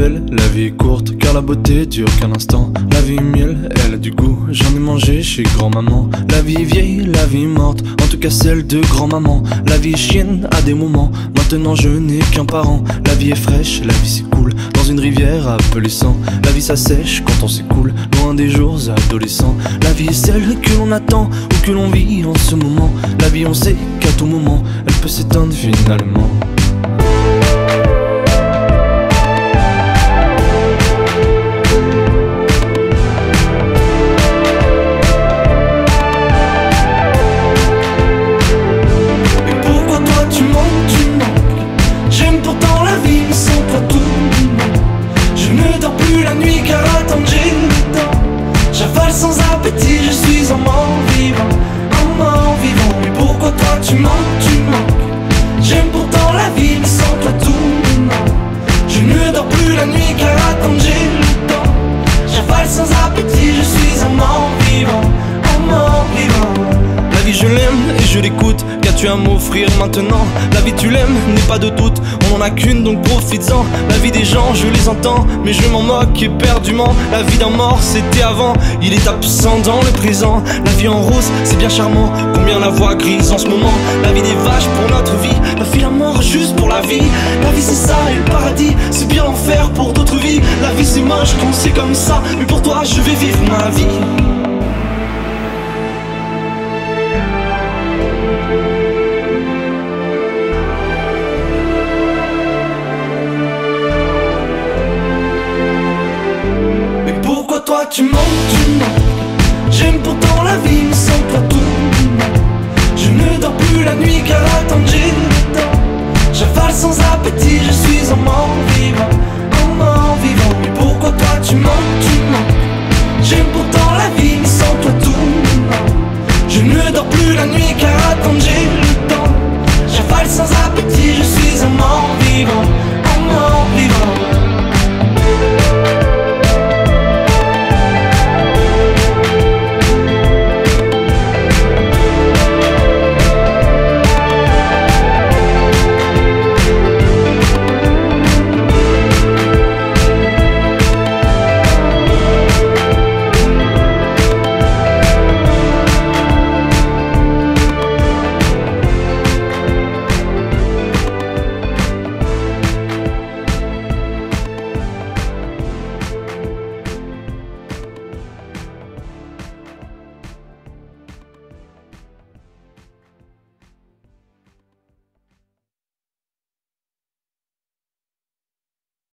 belle, la vie est courte, car la beauté dure qu'un instant. La vie est miel, elle a du goût, j'en ai mangé chez grand-maman. La vie est vieille, la vie est morte, en tout cas celle de grand-maman. La vie est chienne à des moments, maintenant je n'ai qu'un parent. La vie est fraîche, la vie s'écoule, dans une rivière appelée sang. La vie s'assèche quand on s'écoule, loin des jours adolescents. La vie est celle que l'on attend, ou que l'on vit en ce moment. La vie on sait qu'à tout moment, elle peut s'éteindre finalement. J'aime pourtant la vie, mais sans toi tout me manque. Je ne dors plus la nuit car attendre j'ai le temps. J'avale sans appétit, je suis un mort vivant, un mort vivant. Mais pourquoi toi tu manques, tu manques. J'aime pourtant la vie, mais sans toi tout me manque. Je ne dors plus la nuit car attendre j'ai le temps. J'avale sans appétit, je suis un mort vivant, un mort vivant. La vie je l'aime et je l'écoute, qu'as-tu à m'offrir maintenant? La vie tu l'aimes, n'aie pas de doute, on en a qu'une donc profites-en. La vie des gens je les entends, mais je m'en moque éperdument. La vie d'un mort c'était avant, il est absent dans le présent. La vie en rose c'est bien charmant, combien la voix grise en ce moment. La vie des vaches pour notre vie, la vie la mort juste pour la vie. La vie c'est ça et le paradis, c'est bien l'enfer pour d'autres vies. La vie c'est moche quand c'est comme ça, mais pour toi je vais vivre ma vie. Toi tu manques, tu manques. J'aime pourtant la vie, mais sans toi tout me manque. Je ne dors plus la nuit car attendre j'ai le temps. J'avale sans appétit, je suis un mort vivant.